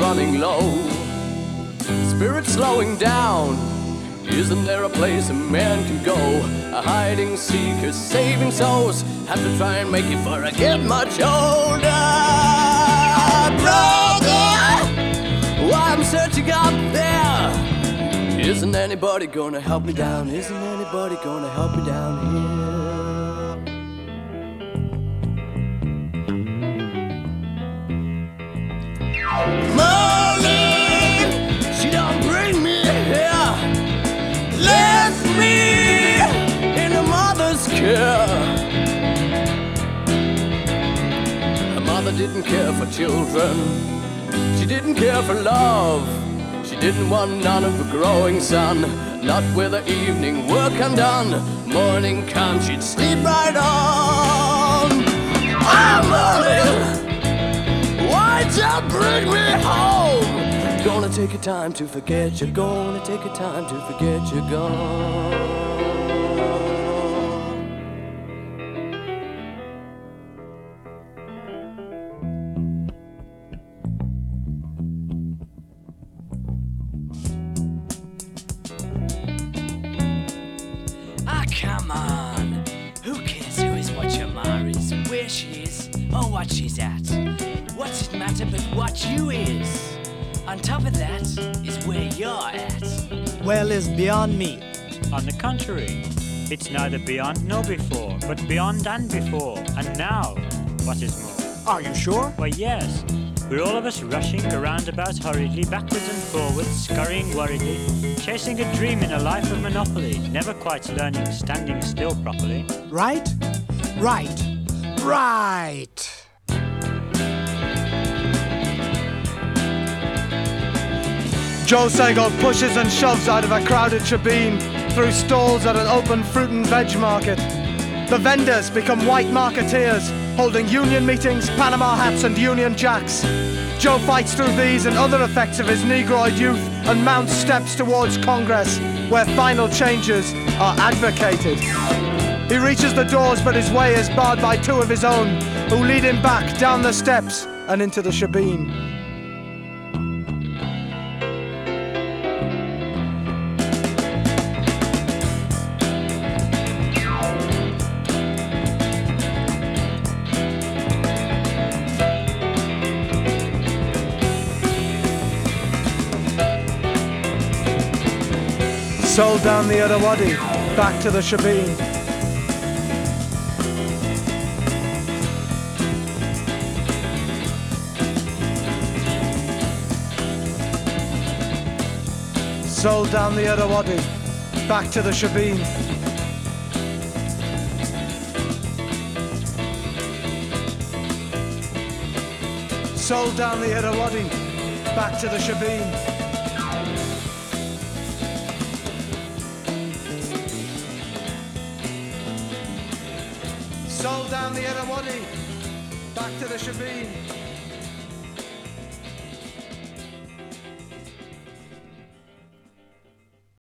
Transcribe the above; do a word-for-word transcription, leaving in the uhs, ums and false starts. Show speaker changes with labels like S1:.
S1: running low, spirits slowing down. Isn't there a place a man can go? A hiding seeker, saving souls. Have to try and make it before I get much older. Brother, why I'm searching up there. Isn't anybody gonna help me down? Isn't anybody gonna help me down here? Morning, she don't bring me here. Left me in a mother's care. Her mother didn't care for children. She didn't care for love. She didn't want none of a growing son. Not with her evening work undone. Morning come, she'd sleep right on. Oh, morning, why'd you bring me home? Gonna take your time to forget you're gonna take your time to forget you're gone.
S2: Ah, come on. Who cares who is what your ma is, where she is, or what she's at? What's it matter but what you is? On top of that is where you're at.
S3: Well is beyond me.
S4: On the contrary, it's neither beyond nor before, but beyond and before, and now, what is more.
S3: Are you sure?
S4: Why, yes, we're all of us rushing around about hurriedly, backwards and forwards, scurrying worriedly, chasing a dream in a life of monopoly, never quite learning standing still properly.
S3: Right? Right. Right.
S5: Joe Sago pushes and shoves out of a crowded shebeen through stalls at an open fruit and veg market. The vendors become white marketeers, holding union meetings, Panama hats and Union Jacks. Joe fights through these and other effects of his Negroid youth and mounts steps towards Congress, where final changes are advocated. He reaches the doors, but his way is barred by two of his own, who lead him back down the steps and into the shebeen. Sold down the Irrawaddy, back to the shebeen. Sold down the Irrawaddy, back to the shebeen. Sold down the Irrawaddy, back to the shebeen. Sold down the Irrawaddy, back to the shebeen.